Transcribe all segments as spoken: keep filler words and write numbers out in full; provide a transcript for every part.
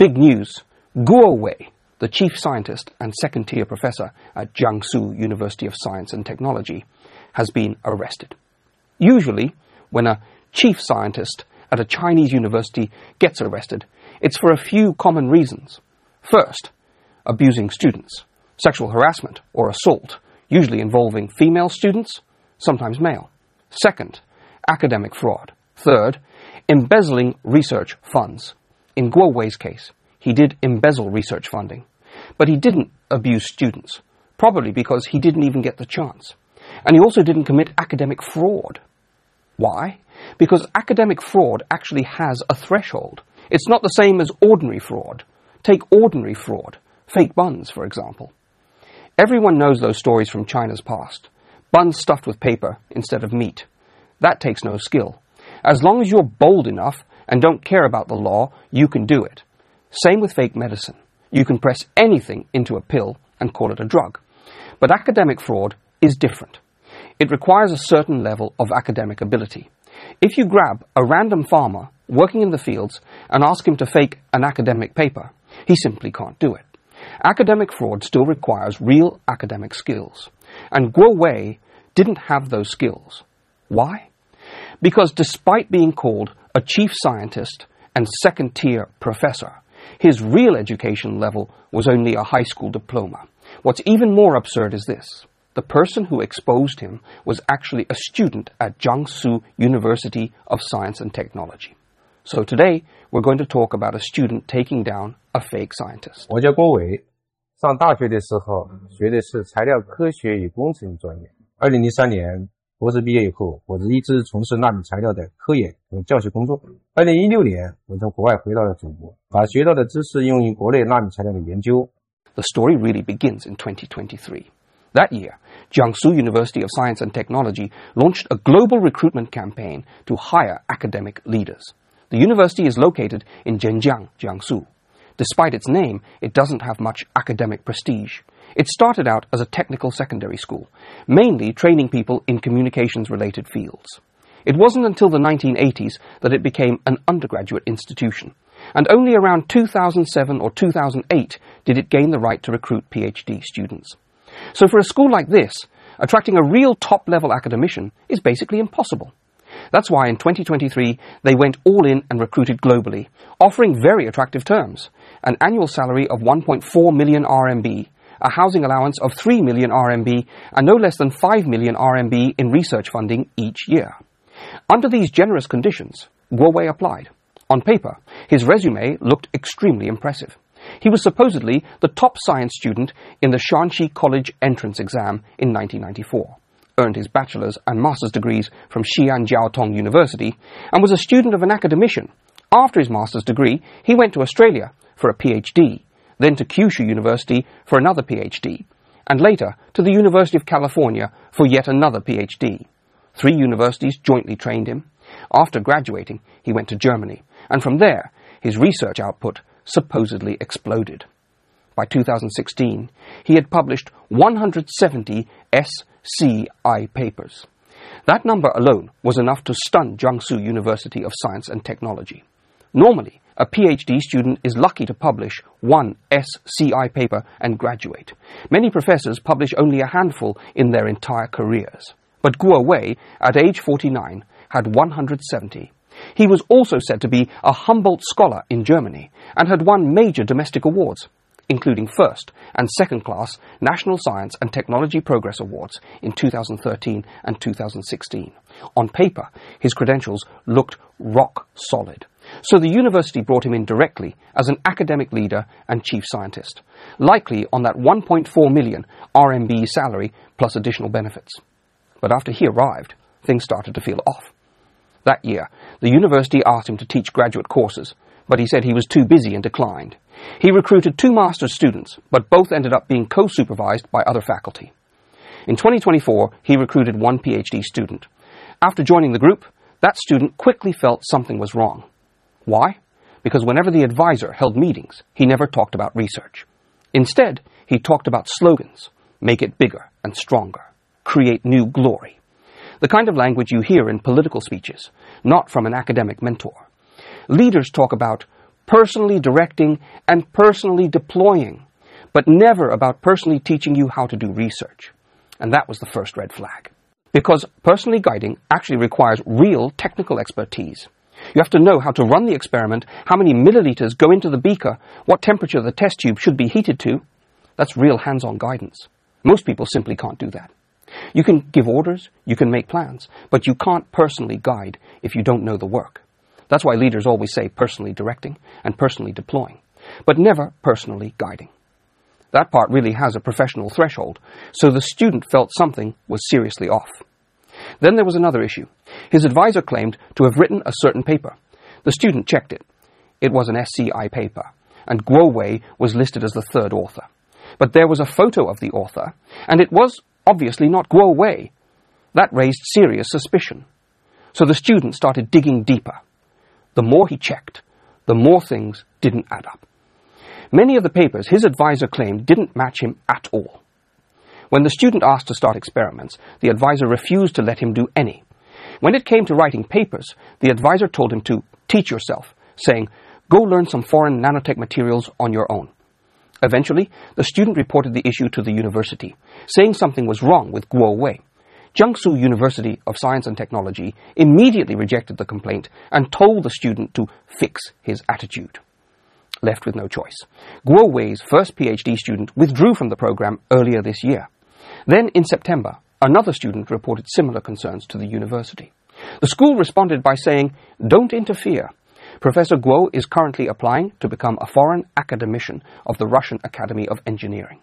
Big news, Guo Wei, the chief scientist and second-tier professor at Jiangsu University of Science and Technology, has been arrested. Usually, when a chief scientist at a Chinese university gets arrested, it's for a few common reasons. First, abusing students, sexual harassment or assault, usually involving female students, sometimes male. Second, academic fraud. Third, embezzling research funds. In Guo Wei's case, he did embezzle research funding, but he didn't abuse students, probably because he didn't even get the chance. And he also didn't commit academic fraud. Why? Because academic fraud actually has a threshold. It's not the same as ordinary fraud. Take ordinary fraud, fake buns, for example. Everyone knows those stories from China's past. Buns stuffed with paper instead of meat. That takes no skill. As long as you're bold enough and don't care about the law, you can do it. Same with fake medicine. You can press anything into a pill and call it a drug. But academic fraud is different. It requires a certain level of academic ability. If you grab a random farmer working in the fields and ask him to fake an academic paper, he simply can't do it. Academic fraud still requires real academic skills. And Guo Wei didn't have those skills. Why? Because despite being called a chief scientist and second-tier professor, his real education level was only a high school diploma. What's even more absurd is this. The person who exposed him was actually a student at Jiangsu University of Science and Technology. So today, we're going to talk about a student taking down a fake scientist. 我叫郭伟，上大学的时候学的是材料科学与工程专业。二零零三年博士毕业以后，我一直从事纳米材料的科研和教学工作。二零一六年，我从国外回到了祖国，把学到的知识用于国内纳米材料的研究。 The story really begins in twenty twenty-three. That year, Jiangsu University of Science and Technology launched a global recruitment campaign to hire academic leaders. The university is located in Zhenjiang, Jiangsu. Despite its name, it doesn't have much academic prestige. It started out as a technical secondary school, mainly training people in communications-related fields. It wasn't until the nineteen eighties that it became an undergraduate institution, and only around two thousand seven or two thousand eight did it gain the right to recruit PhD students. So for a school like this, attracting a real top-level academician is basically impossible. That's why in twenty twenty-three, they went all in and recruited globally, offering very attractive terms: an annual salary of one point four million R M B, a housing allowance of three million R M B, and no less than five million R M B in research funding each year. Under these generous conditions, Guo Wei applied. On paper, his resume looked extremely impressive. He was supposedly the top science student in the Shanxi College entrance exam in nineteen ninety-four, earned his bachelor's and master's degrees from Xi'an Jiaotong University, and was a student of an academician. After his master's degree, he went to Australia for a PhD, then to Kyushu University for another PhD, and later to the University of California for yet another PhD. Three universities jointly trained him. After graduating, he went to Germany, and from there, his research output supposedly exploded. By two thousand sixteen, he had published one hundred seventy S C I papers. That number alone was enough to stun Jiangsu University of Science and Technology. Normally, a PhD student is lucky to publish one S C I paper and graduate. Many professors publish only a handful in their entire careers. But Guo Wei, at age forty-nine, had one hundred seventy. He was also said to be a Humboldt scholar in Germany and had won major domestic awards, including first and second class National Science and Technology Progress Awards in two thousand thirteen and two thousand sixteen. On paper, his credentials looked rock solid. So the university brought him in directly as an academic leader and chief scientist, likely on that one point four million R M B salary plus additional benefits. But after he arrived, things started to feel off. That year, the university asked him to teach graduate courses, but he said he was too busy and declined. He recruited two master's students, but both ended up being co-supervised by other faculty. In twenty twenty-four, he recruited one PhD student. After joining the group, that student quickly felt something was wrong. Why? Because whenever the advisor held meetings, he never talked about research. Instead, he talked about slogans: make it bigger and stronger, create new glory. The kind of language you hear in political speeches, not from an academic mentor. Leaders talk about personally directing and personally deploying, but never about personally teaching you how to do research. And that was the first red flag. Because personally guiding actually requires real technical expertise. You have to know how to run the experiment, how many milliliters go into the beaker, what temperature the test tube should be heated to. That's real hands-on guidance. Most people simply can't do that. You can give orders, you can make plans, but you can't personally guide if you don't know the work. That's why leaders always say personally directing and personally deploying, but never personally guiding. That part really has a professional threshold, so the student felt something was seriously off. Then there was another issue. His advisor claimed to have written a certain paper. The student checked it. It was an S C I paper, and Guo Wei was listed as the third author. But there was a photo of the author, and it was obviously not Guo Wei. That raised serious suspicion. So the student started digging deeper. The more he checked, the more things didn't add up. Many of the papers his advisor claimed didn't match him at all. When the student asked to start experiments, the advisor refused to let him do any. When it came to writing papers, the advisor told him to teach yourself, saying, "Go learn some foreign nanotech materials on your own." Eventually, the student reported the issue to the university, saying something was wrong with Guo Wei. Jiangsu University of Science and Technology immediately rejected the complaint and told the student to fix his attitude. Left with no choice, Guo Wei's first PhD student withdrew from the program earlier this year. Then, in September, another student reported similar concerns to the university. The school responded by saying, "Don't interfere. Professor Guo is currently applying to become a foreign academician of the Russian Academy of Engineering."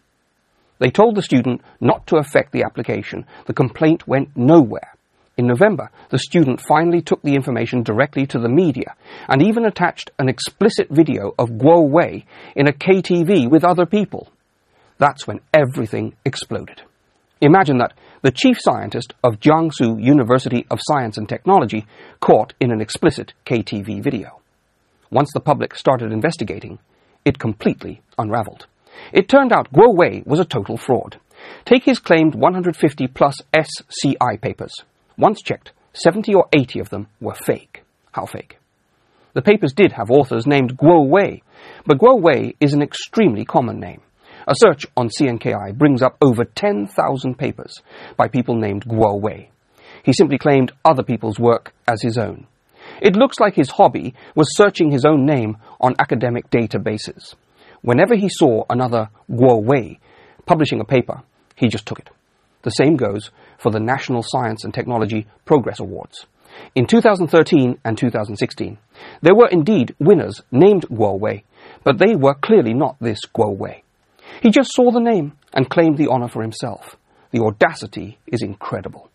They told the student not to affect the application. The complaint went nowhere. In November, the student finally took the information directly to the media and even attached an explicit video of Guo Wei in a K T V with other people. That's when everything exploded. Imagine that, the chief scientist of Jiangsu University of Science and Technology caught in an explicit K T V video. Once the public started investigating, it completely unraveled. It turned out Guo Wei was a total fraud. Take his claimed one hundred fifty plus S C I papers. Once checked, seventy or eighty of them were fake. How fake? The papers did have authors named Guo Wei, but Guo Wei is an extremely common name. A search on C N K I brings up over ten thousand papers by people named Guo Wei. He simply claimed other people's work as his own. It looks like his hobby was searching his own name on academic databases. Whenever he saw another Guo Wei publishing a paper, he just took it. The same goes for the National Science and Technology Progress Awards. In two thousand thirteen and two thousand sixteen, there were indeed winners named Guo Wei, but they were clearly not this Guo Wei. He just saw the name and claimed the honor for himself. The audacity is incredible.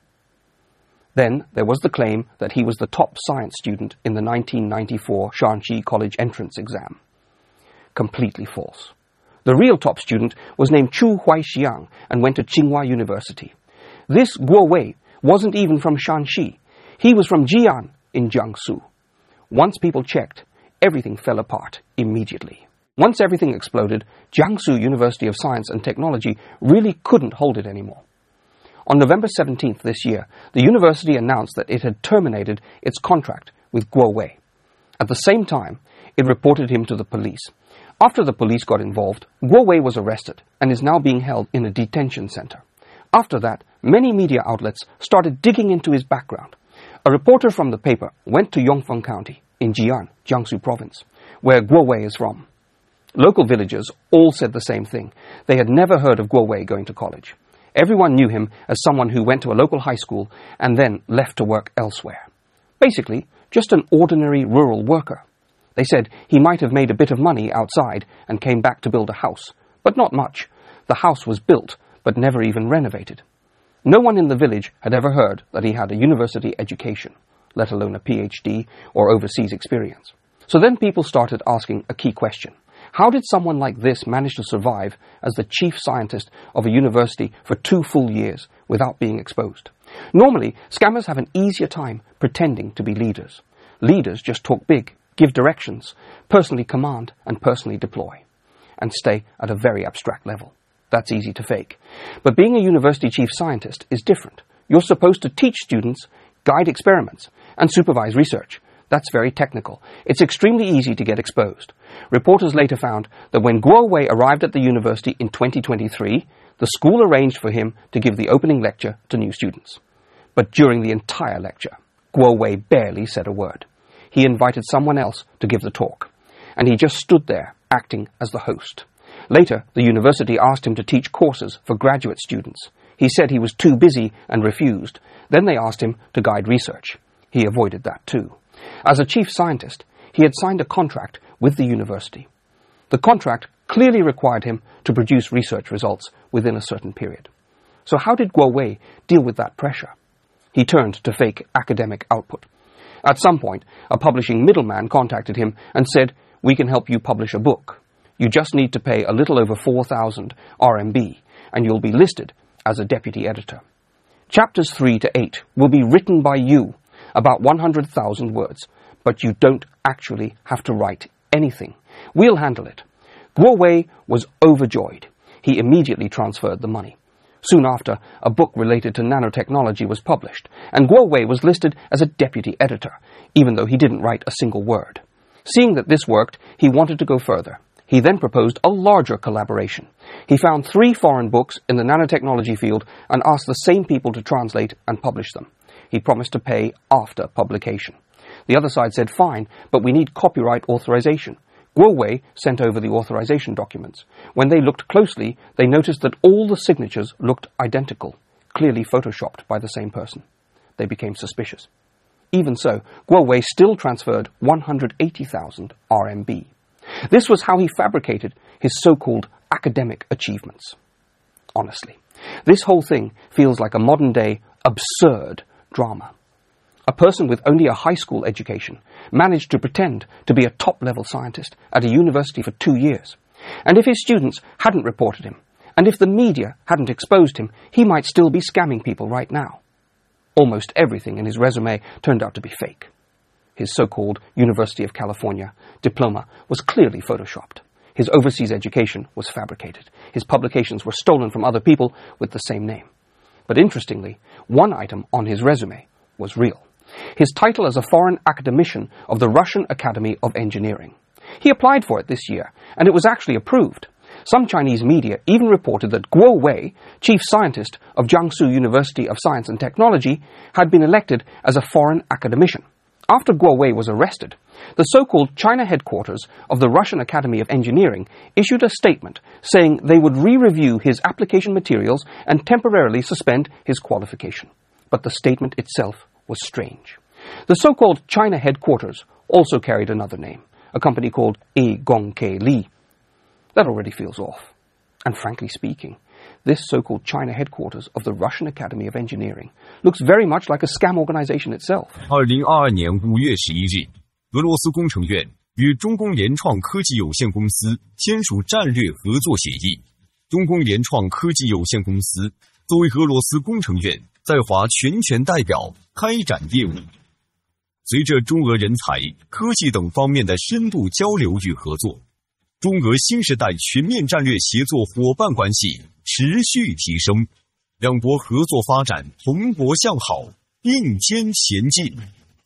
Then there was the claim that he was the top science student in the nineteen ninety-four Shanxi College entrance exam. Completely false. The real top student was named Chu Huaixiang and went to Tsinghua University. This Guo Wei wasn't even from Shanxi. He was from Jian in Jiangsu. Once people checked, everything fell apart immediately. Once everything exploded, Jiangsu University of Science and Technology really couldn't hold it anymore. On November seventeenth this year, the university announced that it had terminated its contract with Guo Wei. At the same time, it reported him to the police. After the police got involved, Guo Wei was arrested and is now being held in a detention center. After that, many media outlets started digging into his background. A reporter from the paper went to Yongfeng County in Jian, Jiangsu province, where Guo Wei is from. Local villagers all said the same thing. They had never heard of Guo Wei going to college. Everyone knew him as someone who went to a local high school and then left to work elsewhere. Basically, just an ordinary rural worker. They said he might have made a bit of money outside and came back to build a house, but not much. The house was built, but never even renovated. No one in the village had ever heard that he had a university education, let alone a PhD or overseas experience. So then people started asking a key question. How did someone like this manage to survive as the chief scientist of a university for two full years without being exposed? Normally, scammers have an easier time pretending to be leaders. Leaders just talk big, give directions, personally command and personally deploy, and stay at a very abstract level. That's easy to fake. But being a university chief scientist is different. You're supposed to teach students, guide experiments, and supervise research. That's very technical. It's extremely easy to get exposed. Reporters later found that when Guo Wei arrived at the university in twenty twenty-three, the school arranged for him to give the opening lecture to new students. But during the entire lecture, Guo Wei barely said a word. He invited someone else to give the talk, and he just stood there acting as the host. Later, the university asked him to teach courses for graduate students. He said he was too busy and refused. Then they asked him to guide research. He avoided that too. As a chief scientist, he had signed a contract with the university. The contract clearly required him to produce research results within a certain period. So how did Guo Wei deal with that pressure? He turned to fake academic output. At some point, a publishing middleman contacted him and said, "We can help you publish a book. You just need to pay a little over four thousand R M B, and you'll be listed as a deputy editor. Chapters three to eight will be written by you, about one hundred thousand words, but you don't actually have to write anything. We'll handle it." Guo Wei was overjoyed. He immediately transferred the money. Soon after, a book related to nanotechnology was published, and Guo Wei was listed as a deputy editor, even though he didn't write a single word. Seeing that this worked, he wanted to go further. He then proposed a larger collaboration. He found three foreign books in the nanotechnology field and asked the same people to translate and publish them. He promised to pay after publication. The other side said, "Fine, but we need copyright authorization." Guo Wei sent over the authorization documents. When they looked closely, they noticed that all the signatures looked identical, clearly photoshopped by the same person. They became suspicious. Even so, Guo Wei still transferred one hundred eighty thousand R M B. This was how he fabricated his so-called academic achievements. Honestly, this whole thing feels like a modern-day absurd drama. A person with only a high school education managed to pretend to be a top-level scientist at a university for two years. And if his students hadn't reported him, and if the media hadn't exposed him, he might still be scamming people right now. Almost everything in his resume turned out to be fake. His so-called University of California diploma was clearly photoshopped. His overseas education was fabricated. His publications were stolen from other people with the same name. But interestingly, one item on his resume was real. His title as a foreign academician of the Russian Academy of Engineering. He applied for it this year, and it was actually approved. Some Chinese media even reported that Guo Wei, chief scientist of Jiangsu University of Science and Technology, had been elected as a foreign academician. After Guo Wei was arrested, the so-called China headquarters of the Russian Academy of Engineering issued a statement saying they would re-review his application materials and temporarily suspend his qualification. But the statement itself was strange. The so-called China headquarters also carried another name, a company called E. Gongke Li. That already feels off. And frankly speaking, this so-called China headquarters of the Russian Academy of Engineering looks very much like a scam organization itself. 二零二二年五月十一日，俄罗斯工程院与中公联创科技有限公司签署战略合作协议。中公联创科技有限公司作为俄罗斯工程院在华全权代表开展业务。随着中俄人才、科技等方面的深度交流与合作，中俄新时代全面战略协作伙伴关系持续提升，两国合作发展蓬勃向好，并肩前进。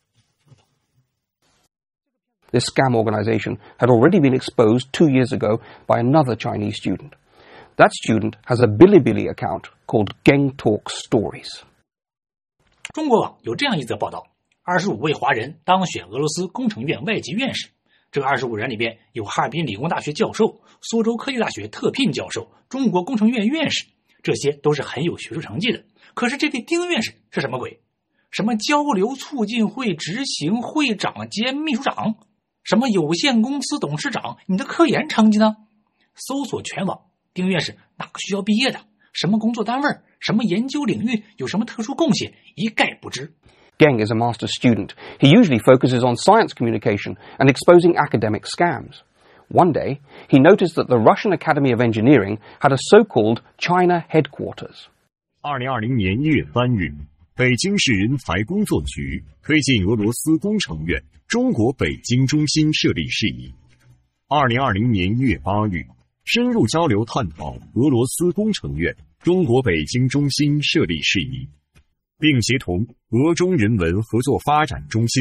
This scam organization had already been exposed two years ago by another Chinese student. That student has a Bilibili account called Gang Talk Stories. 中国网有这样一则报道：二十五位华人当选俄罗斯工程院外籍院士。这二十五人里边有哈尔滨理工大学教授、苏州科技大学特聘教授、中国工程院院士，这些都是很有学术成绩的。可是这位丁院士是什么鬼？什么交流促进会执行会长兼秘书长？什么有限公司董事长？你的科研成绩呢？搜索全网，丁院士哪个学校毕业的？什么工作单位？什么研究领域？有什么特殊贡献？一概不知。 Geng is a master's student. He usually focuses on science communication and exposing academic scams. One day, he noticed that the Russian Academy of Engineering had a so-called China headquarters. 二零二零年一月三日，北京市人才工作局推进俄罗斯工程院中国北京中心设立事宜。二零二零年一月八日，深入交流探讨俄罗斯工程院中国北京中心设立事宜，并协同俄中人文合作发展中心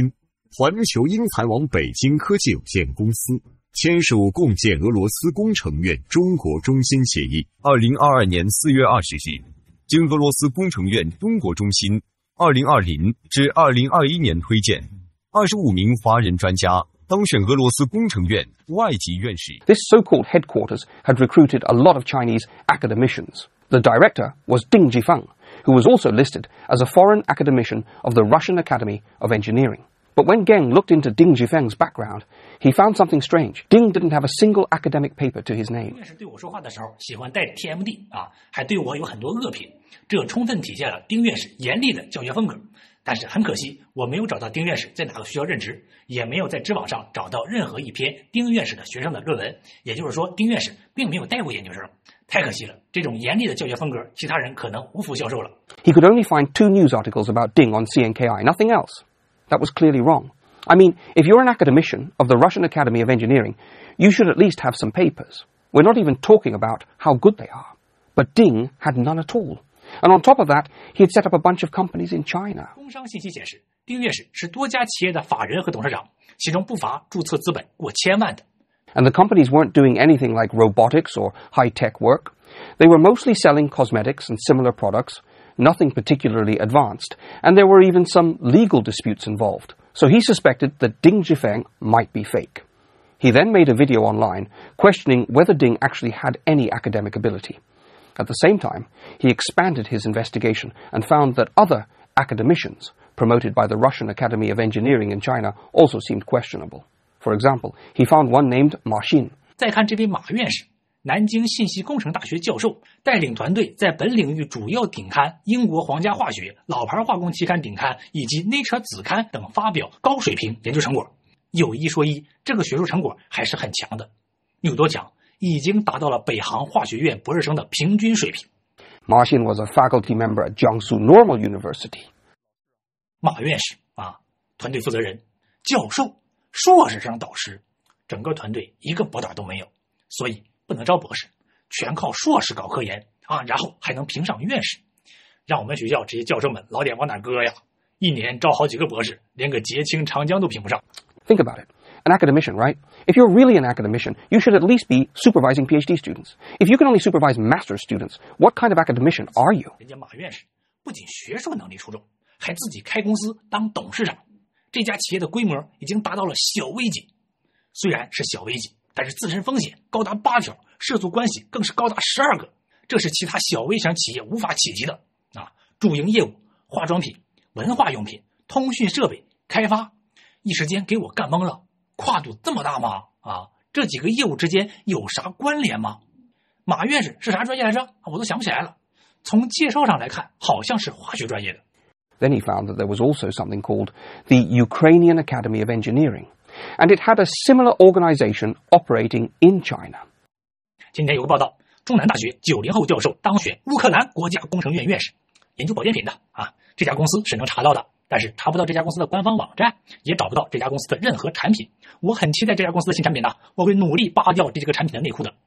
环球英才网北京科技有限公司签署共建俄罗斯工程院中国中心协议。二零二二年四月二十日，经俄罗斯工程院中国中心二零二零至二零二一年推荐，二十五名华人专家当选俄罗斯工程院外籍院士。 This so-called headquarters had recruited a lot of Chinese academicians. The director was Ding Jifeng, who was also listed as a foreign academician of the Russian Academy of Engineering. But when Geng looked into Ding Jifeng's background, he found something strange. Ding didn't have a single academic paper to his name. 丁院士对我说话的时候喜欢带 T M D 啊，还对我有很多恶评，这充分体现了丁院士严厉的教学风格。但是很可惜，我没有找到丁院士在哪个学校任职，也没有在知网上找到任何一篇丁院士的学生的论文。也就是说，丁院士并没有带过研究生，太可惜了。这种严厉的教学风格，其他人可能无福消受了。 He could only find two news articles about Ding on C N K I, nothing else. That was clearly wrong. I mean, if you're an academician of the Russian Academy of Engineering, you should at least have some papers. We're not even talking about how good they are. But Ding had none at all. And on top of that, he had set up a bunch of companies in China. 工商信息显示，丁院士是多家企业的法人和董事长，其中不乏注册资本过千万的。 And the companies weren't doing anything like robotics or high-tech work. They were mostly selling cosmetics and similar products, nothing particularly advanced, and there were even some legal disputes involved. So he suspected that Ding Jifeng might be fake. He then made a video online questioning whether Ding actually had any academic ability. At the same time, he expanded his investigation and found that other academicians promoted by the Russian Academy of Engineering in China also seemed questionable. For example, he found one named Ma Xin. 再看这位马院士，南京信息工程大学教授，带领团队在本领域主要顶刊英国皇家化学、老牌化工期刊顶刊以及 Nature 子刊等发表高水平研究成果。有一说一，这个学术成果还是很强的。有多强？已经达到了北航化学院博士生的平均水平。 Ma Xin was a faculty member at Jiangsu Normal University. 马院士啊，团队负责人、教授、硕士生导师，整个团队一个博导都没有，所以不能招博士，全靠硕士搞科研啊，然后还能评上院士，让我们学校这些教授们老点往哪搁呀？一年招好几个博士，连个捷青长江都评不上。 Think about it. An academician, right? If you're really an academician, you should at least be supervising PhD students. If you can only supervise master's students, what kind of academician are you? 人家马院士不仅学术能力出众，还自己开公司当董事长。这家企业的规模已经达到了小微级，虽然是小微级，但是自身风险高达八条，涉足关系更是高达十二个，这是其他小微型企业无法企及的啊！主营业务、化妆品、文化用品、通讯设备开发，一时间给我干懵了。跨度这么大吗？啊，这几个业务之间有啥关联吗？马院士是啥专业来着？我都想不起来了。从介绍上来看，好像是化学专业的。 Then he found that there was also something called the Ukrainian Academy of Engineering, and it had a similar organization operating in China. 今天有个报道，中南大学九零后教授当选乌克兰国家工程院院士，研究保健品的啊，这家公司是能查到的。但是查不到这家公司的官方网站，也找不到这家公司的任何产品。我很期待这家公司的新产品的，我会努力扒掉这几个产品的内裤的。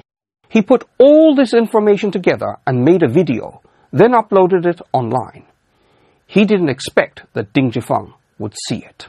He put all this information together and made a video, then uploaded it online. He didn't expect that Ding Jifeng would see it.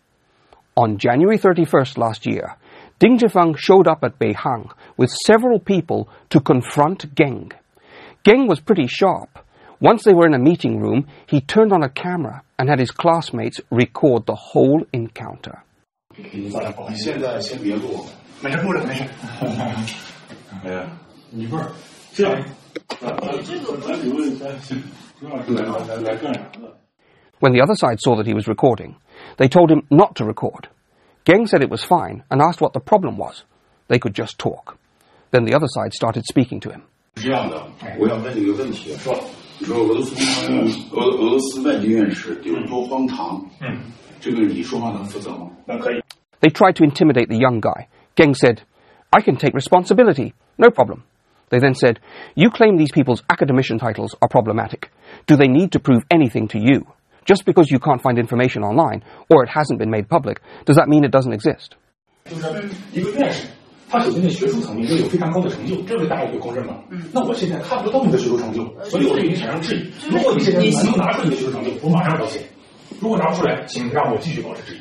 On January thirty-first last year, Ding Jifeng showed up at Beihang with several people to confront Geng. Geng was pretty sharp.Once they were in a meeting room, he turned on a camera and had his classmates record the whole encounter. 现在先别录， 没事，录着没事。 哎呀，你不是这样，这个咱留一下，主要是来来来干啥的？ When the other side saw that he was recording, they told him not to record. Geng said it was fine and asked what the problem was. They could just talk. Then the other side started speaking to him. 是这样的，我要问你一个问题，说。你说俄罗斯俄俄罗斯外籍院士有多荒唐？嗯，这个你说话能负责吗？那可以。 They tried to intimidate the young guy. Geng said, "I can take responsibility. No problem." They then said, "You claim these people's academician titles are problematic. Do they need to prove anything to you? Just because you can't find information online or it hasn't been made public, does that mean it doesn't exist?" 就是一个院士。他首先在学术层面就有非常高的成就，这个大家可以公认吗？嗯，那我现在看不到你的学术成就，所以我对你产生质疑。如果你现在能拿出你的学术成就，我马上道歉；如果拿不出来，请让我继续保持质疑。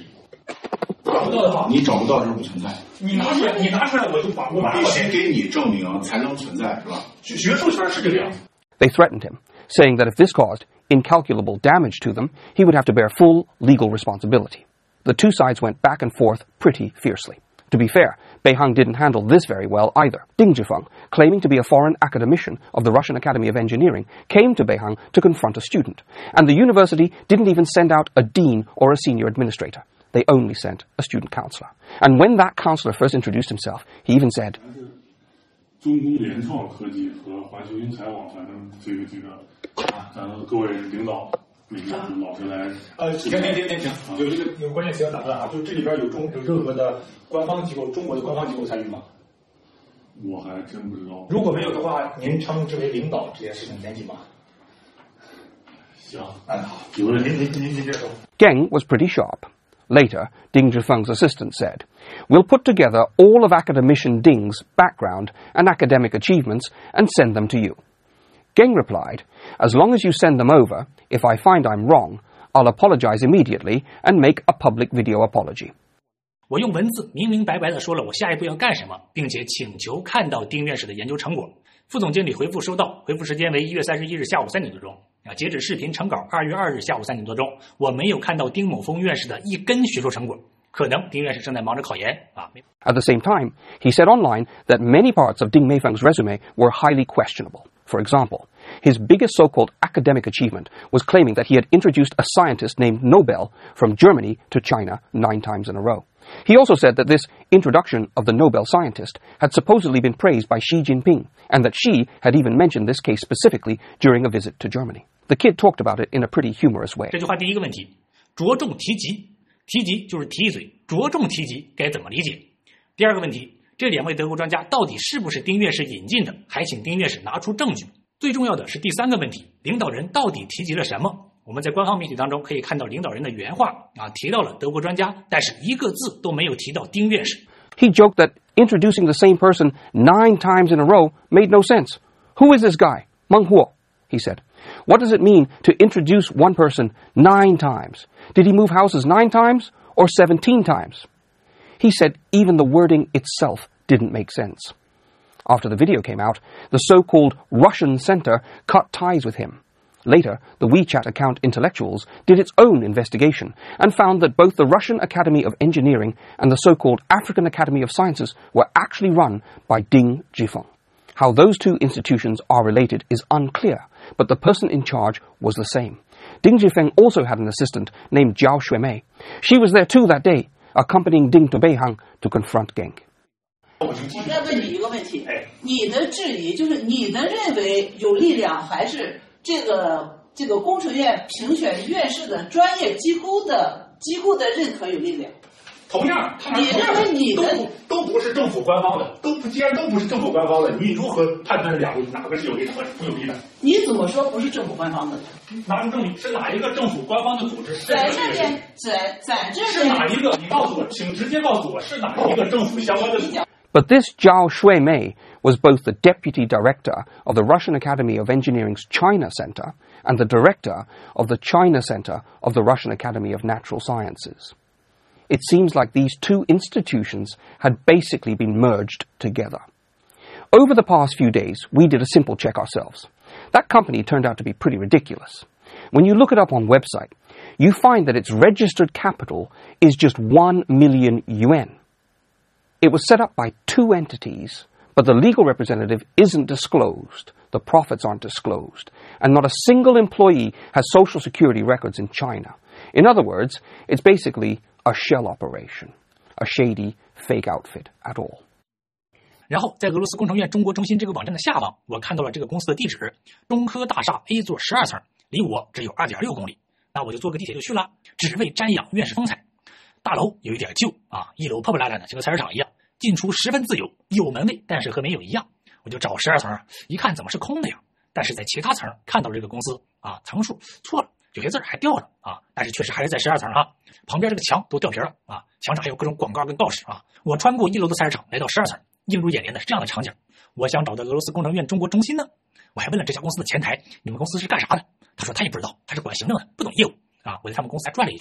找不到的话， 你找不到是不存在。 你拿出来，你拿出来，我就把我马上必须给你证明才能存在，是吧？ 学术圈是这个样子。 They threatened him, saying that if this caused incalculable damage to them, he would have to bear full legal responsibility. The two sides went back and forth pretty fiercely. To be fair, Beihang didn't handle this very well either. Ding Zhifeng, claiming to be a foreign academician of the Russian Academy of Engineering, came to Beihang to confront a student, and the university didn't even send out a dean or a senior administrator. They only sent a student counselor. And when that counselor first introduced himself, he even said, 中工联创科技和环球英才网，反正这个这个啊，咱们各位领导那个老师来。 呃，停停停停停，有这个有关键词要打断啊，就这里边有中有任何的官方机构，中国的官方机构参与吗？ 我还真不知道。 如果没有的话，您称之为领导这件事情严谨吗？ 行， 哎，好，有人您您您您接着说。 Geng was pretty sharp. Later, Ding Zhifeng's assistant said, "We'll put together all of academician Ding's background and academic achievements and send them to you." Geng replied, "As long as you send them over, if I find I'm wrong, I'll apologize immediately and make a public video apology." 我用文字明明白白地说了我下一步要干什么，并且请求看到丁院士的研究成果。副总经理回复收到，回复时间为一月三十一日下午三点多钟。啊，截止视频成稿二月二日下午三点多钟，我没有看到丁某峰院士的一根学术成果，可能丁院士正在忙着考研啊。 At the same time, he said online that many parts of Ding Meifeng's resume were highly questionable. For example, his biggest so-called academic achievement was claiming that he had introduced a scientist named Nobel from Germany to China nine times in a row. He also said that this introduction of the Nobel scientist had supposedly been praised by Xi Jinping, and that Xi had even mentioned this case specifically during a visit to Germany. The kid talked about it in a pretty humorous way. 这句话第一个问题，着重提及，提及就是提一嘴，着重提及该怎么理解？第二个问题，这两位德国专家到底是不是丁院士引进的？还请丁院士拿出证据。最重要的是第三个问题，领导人到底提及了什么？我们在官方媒体当中可以看到领导人的原话啊，提到了德国专家，但是一个字都没有提到丁院士。 He joked that introducing the same person nine times in a row made no sense. Who is this guy? Meng Huo, he said. What does it mean to introduce one person nine times? Did he move houses nine times or seventeen times? He said even the wording itself didn't make sense. After the video came out, the so-called Russian Center cut ties with him. Later, the WeChat account Intellectuals did its own investigation and found that both the Russian Academy of Engineering and the so-called African Academy of Sciences were actually run by Ding Zhifeng. How those two institutions are related is unclear, but the person in charge was the same. Ding Zhifeng also had an assistant named Jiao Xuemei. She was there too that day, accompanying Ding to Beihang to confront Geng. 我再问你一个问题，你的质疑就是你的认为有力量，还是这个这个工程院评选院士的专业机构的机构的认可有力量？ 同样，他们你认为你的都不是政府官方的，都不既然都不是政府官方的，你如何判断两个哪个是有利，哪个是不有利的？ 你怎么说不是政府官方的？ 拿出证据是哪一个政府官方的组织？ 在这边，在在这边是哪一个？你告诉我，请直接告诉我是哪一个政府相关的组织？ But this Jiao Xuemei was both the deputy director of the Russian Academy of Engineering's China Center and the director of the China Center of the Russian Academy of Natural Sciences. It seems like these two institutions had basically been merged together. Over the past few days, we did a simple check ourselves. That company turned out to be pretty ridiculous. When you look it up on website, you find that its registered capital is just one million yuan. It was set up by two entities, but the legal representative isn't disclosed, the profits aren't disclosed, and not a single employee has social security records in China. In other words, it's basically a shell operation, a shady, fake outfit at all. 然后在俄罗斯工程院中国中心这个网站的下方，我看到了这个公司的地址，中科大厦 A 座十二层，离我只有 二点六公里。那我就坐个地铁就去了，只为瞻仰院士风采。大楼有一点旧啊，一楼破破烂烂的，就跟菜市场一样，进出十分自由，有门卫，但是和没有一样。我就找十二层，一看怎么是空的呀？但是在其他层看到这个公司啊，层数错了，有些字还掉了啊，但是确实还是在十二层啊。旁边这个墙都掉皮了啊，墙上还有各种广告跟告示啊。我穿过一楼的菜市场，来到十二层，映入眼帘的是这样的场景。我想找到俄罗斯工程院中国中心呢，我还问了这家公司的前台，你们公司是干啥的？他说他也不知道，他是管行政的，不懂业务啊。我在他们公司还转了一圈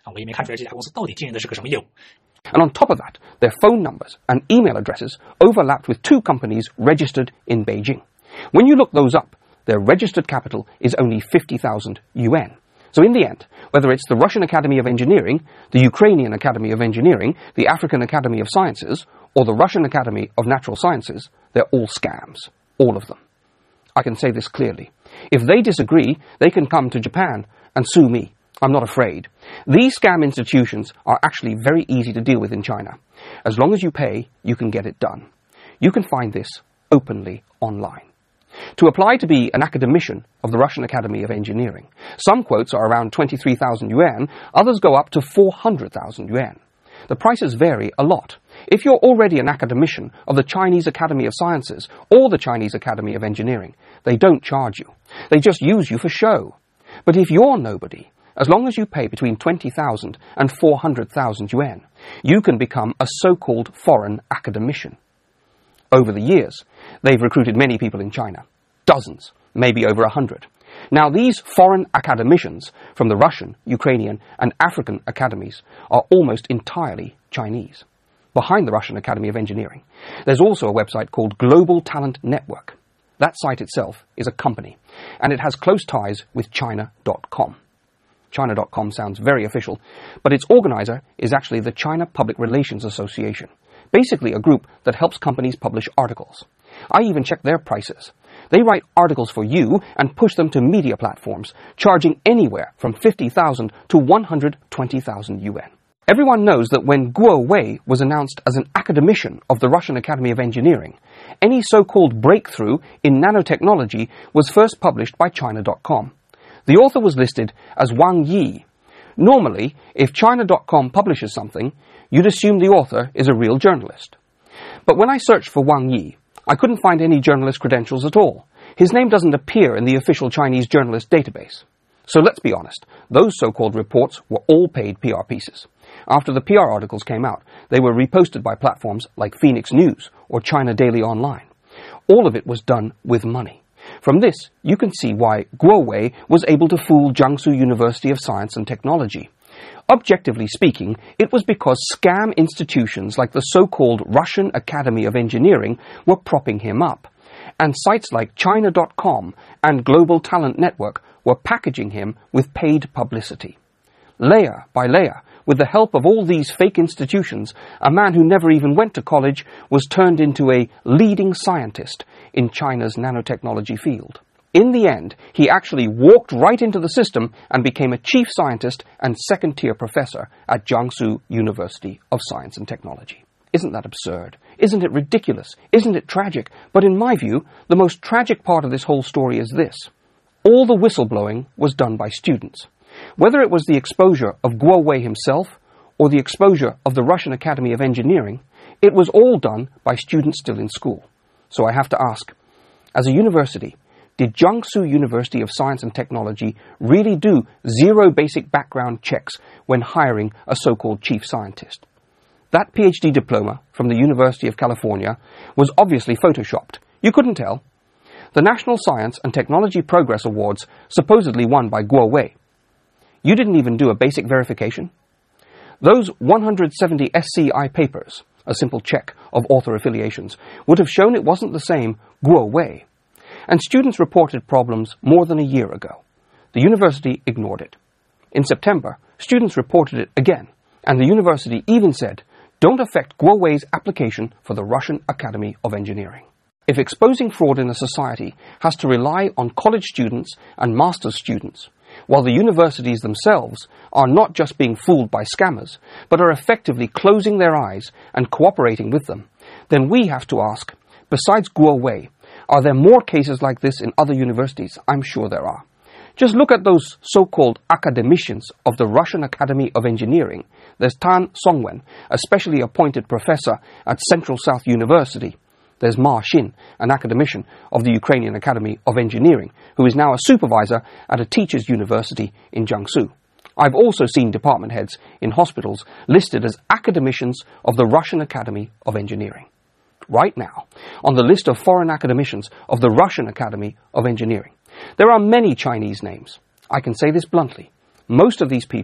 啊，我也没看出来这家公司到底经营的是个什么业务。 And on top of that, their phone numbers and email addresses overlapped with two companies registered in Beijing. When you look those up, their registered capital is only fifty thousand yuan. So in the end, whether it's the Russian Academy of Engineering, the Ukrainian Academy of Engineering, the African Academy of Sciences, or the Russian Academy of Natural Sciences, they're all scams. All of them. I can say this clearly. If they disagree, they can come to Japan and sue me. I'm not afraid. These scam institutions are actually very easy to deal with in China. As long as you pay, you can get it done. You can find this openly online. To apply to be an academician of the Russian Academy of Engineering, some quotes are around twenty-three thousand yuan, others go up to four hundred thousand yuan. The prices vary a lot. If you're already an academician of the Chinese Academy of Sciences or the Chinese Academy of Engineering, they don't charge you. They just use you for show. But if you're nobody, as long as you pay between twenty thousand and four hundred thousand yuan, you can become a so-called foreign academician. Over the years, they've recruited many people in China. Dozens, maybe over a hundred. Now, these foreign academicians from the Russian, Ukrainian, and African academies are almost entirely Chinese. Behind the Russian Academy of Engineering, there's also a website called Global Talent Network. That site itself is a company, and it has close ties with China dot com. China dot com sounds very official, but its organizer is actually the China Public Relations Association, basically a group that helps companies publish articles. I even checked their prices. They write articles for you and push them to media platforms, charging anywhere from fifty thousand to one hundred twenty thousand yuan. Everyone knows that when Guo Wei was announced as an academician of the Russian Academy of Engineering, any so-called breakthrough in nanotechnology was first published by China dot com. The author was listed as Wang Yi. Normally, if China dot com publishes something, you'd assume the author is a real journalist. But when I searched for Wang Yi, I couldn't find any journalist credentials at all. His name doesn't appear in the official Chinese journalist database. So let's be honest, those so-called reports were all paid P R pieces. After the P R articles came out, they were reposted by platforms like Phoenix News or China Daily Online. All of it was done with money. From this, you can see why Guo Wei was able to fool Jiangsu University of Science and Technology. Objectively speaking, it was because scam institutions like the so-called Russian Academy of Engineering were propping him up, and sites like China dot com and Global Talent Network were packaging him with paid publicity. Layer by layer, with the help of all these fake institutions, a man who never even went to college was turned into a leading scientist in China's nanotechnology field. In the end, he actually walked right into the system and became a chief scientist and second-tier professor at Jiangsu University of Science and Technology. Isn't that absurd? Isn't it ridiculous? Isn't it tragic? But in my view, the most tragic part of this whole story is this. All the whistleblowing was done by students. Whether it was the exposure of Guo Wei himself or the exposure of the Russian Academy of Engineering, it was all done by students still in school. So I have to ask, as a university, did Jiangsu University of Science and Technology really do zero basic background checks when hiring a so-called chief scientist? That PhD diploma from the University of California was obviously photoshopped. You couldn't tell. The National Science and Technology Progress Awards supposedly won by Guo Wei. You didn't even do a basic verification? Those one hundred seventy S C I papers, a simple check of author affiliations, would have shown it wasn't the same Guo Wei. And students reported problems more than a year ago. The university ignored it. In September, students reported it again, and the university even said, don't affect Guo Wei's application for the Russian Academy of Engineering. If exposing fraud in a society has to rely on college students and master's students, while the universities themselves are not just being fooled by scammers, but are effectively closing their eyes and cooperating with them, then we have to ask, besides Guo Wei, are there more cases like this in other universities? I'm sure there are. Just look at those so-called academicians of the Russian Academy of Engineering. There's Tan Songwen, a specially appointed professor at Central South University. There's Ma Xin, an academician of the Ukrainian Academy of Engineering, who is now a supervisor at a teachers' university in Jiangsu. I've also seen department heads in hospitals listed as academicians of the Russian Academy of Engineering. Right now, on the list of foreign academicians of the Russian Academy of Engineering, there are many Chinese names. I can say this bluntly. Most of these people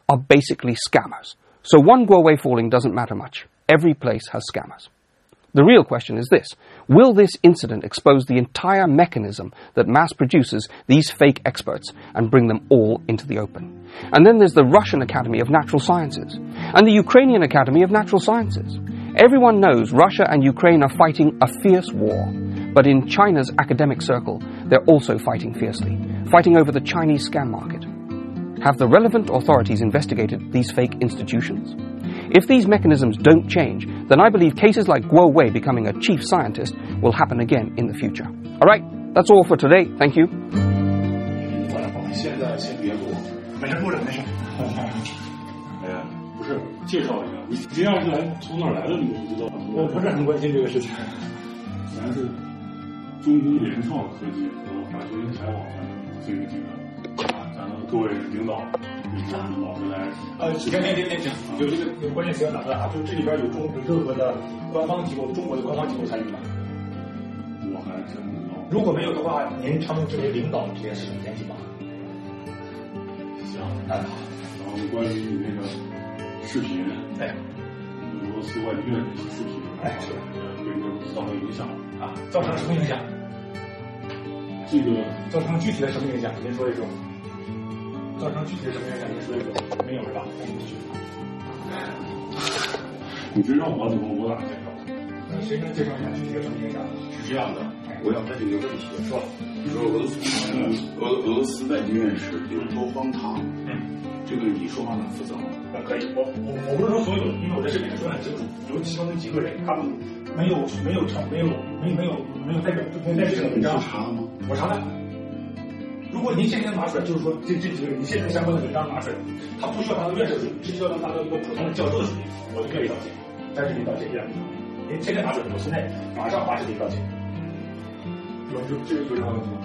are basically scammers. So one Guowei falling doesn't matter much. Every place has scammers. The real question is this: will this incident expose the entire mechanism that mass produces these fake experts and bring them all into the open? And then there's the Russian Academy of Natural Sciences and the Ukrainian Academy of Natural Sciences. Everyone knows Russia and Ukraine are fighting a fierce war, but in China's academic circle, they're also fighting fiercely, fighting over the Chinese scam market. Have the relevant authorities investigated these fake institutions? If these mechanisms don't change, then I believe cases like Guo Wei becoming a chief scientist will happen again in the future. All right, that's all for today. Thank you. 现在先别录，没事，录着没事。哎呀，不是，介绍一下，你这样是来从哪儿来的？你不知道？我不是很关心这个事情。 咱是中公联创科技和华侨英才网这个这个啊，咱们各位领导。 老师来， 呃，首先那那那行，有这个有关键词要打断啊，就这里边有中有任何的官方机构，中国的官方机构参与吗？ 我还真不知道。 如果没有的话，您称之为领导这件事情严谨吗？ 行， 那好。 然后关于你那个视频， 哎， 俄罗斯外地院这些视频， 哎，是对俄罗斯造成影响啊，造成什么影响？ 这个造成具体的什么影响？您说一说。 造成具体的什么影响？您说一说。没有是吧？那你继续。 你这让我怎么我咋介绍？ 那谁能介绍一下具体的什么影响？ 是这样的，我要问这个问题，说，你说俄罗斯俄俄罗斯外籍院士有多荒唐？嗯，这个你说话能负责吗？ 那可以，我我我不是说所有的，因为我在这里面说的很清楚，有其中的几个人，他们没有没有成没有没没有没有代表没有代表这个文章。 你查了吗？ 我查了。 如果您现在拿出来，就是说这这几个人，你现在相关的文章拿出来，他不需要达到院士水平，只需要达到一个普通的教授的水平，我就愿意道歉。但是您道歉这样，您现在拿出来，我现在马上发视频道歉。有这这有啥问题吗？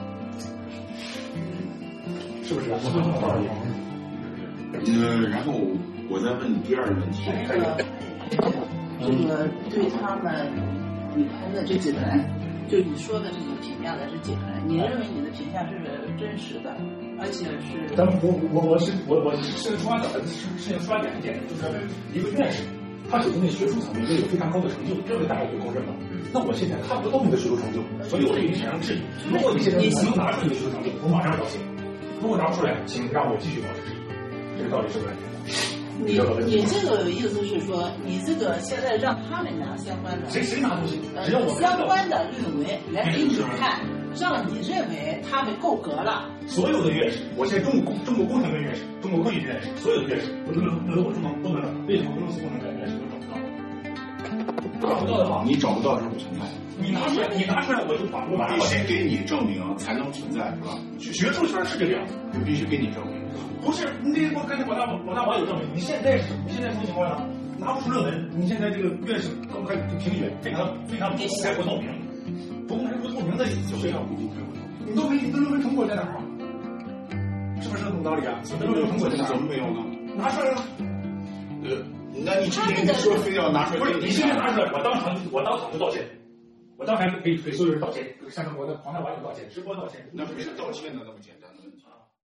是不是？我说这么道理。 呃，然后我再问你第二个问题。 这个这个对他们你拍的这几个人。 就你说的这个评价的这几个人，你认为你的评价是真实的，而且是？ 咱们我我我是我我是出发点的事事情出发点很简单，就是一个院士，他首先在学术层面也有非常高的成就，这个大家可以公认吧？那我现在看不到你的学术成就，所以我对你产生质疑。如果你现在能拿出你的学术成就，我马上道歉；如果拿不出来，请让我继续保持质疑。这个道理是不是？ 你你这个意思是说，你这个现在让他们拿相关的， 谁谁拿东西？只要我相关的论文来给你看，让你认为他们够格了。 所有的院士，我现在中国中国工程院院士、中国科学院院士，所有的院士，我都能能我都能都能找。为什么俄罗斯工程院院士都找不到？找不到的话， 你找不到是不存在。 你拿出来，你拿出来，我就把我马上必须给你证明才能存在，是吧？ 学术圈是这个样子， 就必须给你证明。 不是，你这我刚才我拿我拿网友证明，你现在是你现在什么情况呀？拿不出论文，你现在这个院士公开评选非常非常不公开不透明，不公开不透明的非常不公开不透明，你都没你的论文成果在哪儿啊？是不是这种道理啊？你的论文成果在哪儿？ 怎么没有呢？ 拿出来了。 呃，那你之前你说非要拿出来， 不是你现在拿出来，我当场我当场就道歉，我当场给给所有人道歉，向着我的广大网友道歉，直播道歉。 那不是道歉的那么简单。